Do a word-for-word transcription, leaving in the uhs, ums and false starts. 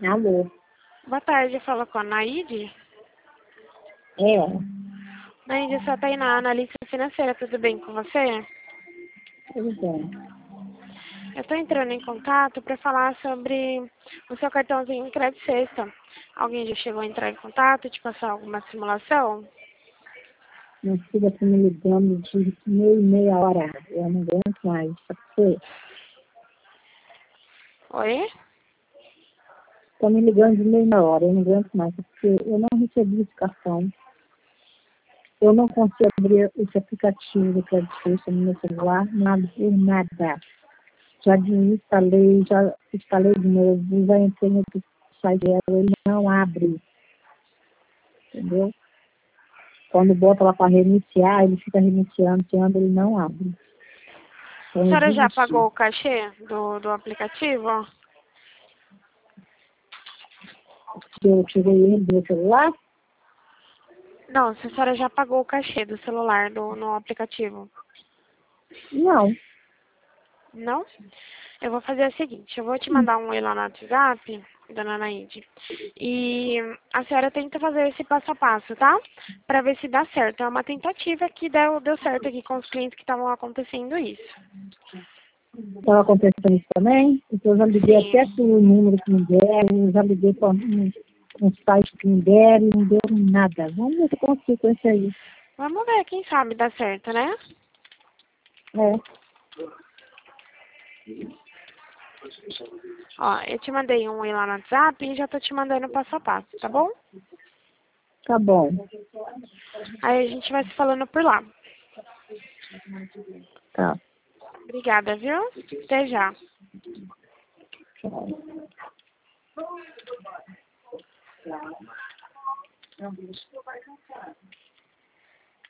Alô? Boa tarde, fala com a Naide. É, Naide, você tá aí na analista financeira, tudo bem com você? tudo bem. Eu tô entrando em contato para falar sobre o seu cartãozinho de crédito sexta. Alguém já chegou a entrar em contato, te passar alguma simulação? Minha filha está me ligando de meia e meia hora. Eu não aguento mais. Sabe por quê? Oi? Estão me ligando de meia e meia hora. Eu não aguento mais. Porque eu não recebi esse cartão. Eu não consigo abrir esse aplicativo do crédito sexta no meu celular. Nada por nada. Já desinstalei, já instalei de novo. Já entrei no site dela. Ele não abre. Entendeu? Quando bota lá para reiniciar, ele fica reiniciando, reiniciando, ele não abre. A Então, eu senhora já desisti. pagou o cachê do, do aplicativo? Eu tirei ele do meu celular? Não, se a senhora já pagou o cachê do celular do, no aplicativo. Não. Não? Eu vou fazer o seguinte, eu vou te mandar um e lá no WhatsApp, dona Naide, e a senhora tenta fazer esse passo a passo, tá? Pra ver se dá certo. É uma tentativa que deu, deu certo aqui com os clientes que estavam acontecendo isso. Estava acontecendo isso também. Então, eu já liguei Sim. até para o número que me deram, eu já liguei para um, um site que me deram e não deu nada. Vamos ver se eu consigo com isso aí. Vamos ver, quem sabe dá certo, né? É, Ó, eu te mandei um e lá no WhatsApp e já tô te mandando passo a passo, tá bom? tá bom. Aí a gente vai se falando por lá. Tá. Obrigada, viu? Até já. Tchau.